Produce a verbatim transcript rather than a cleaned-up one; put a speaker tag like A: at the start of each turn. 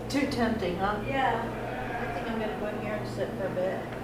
A: Too tempting, huh?
B: Yeah, I think I'm gonna go in here and sit for a bit.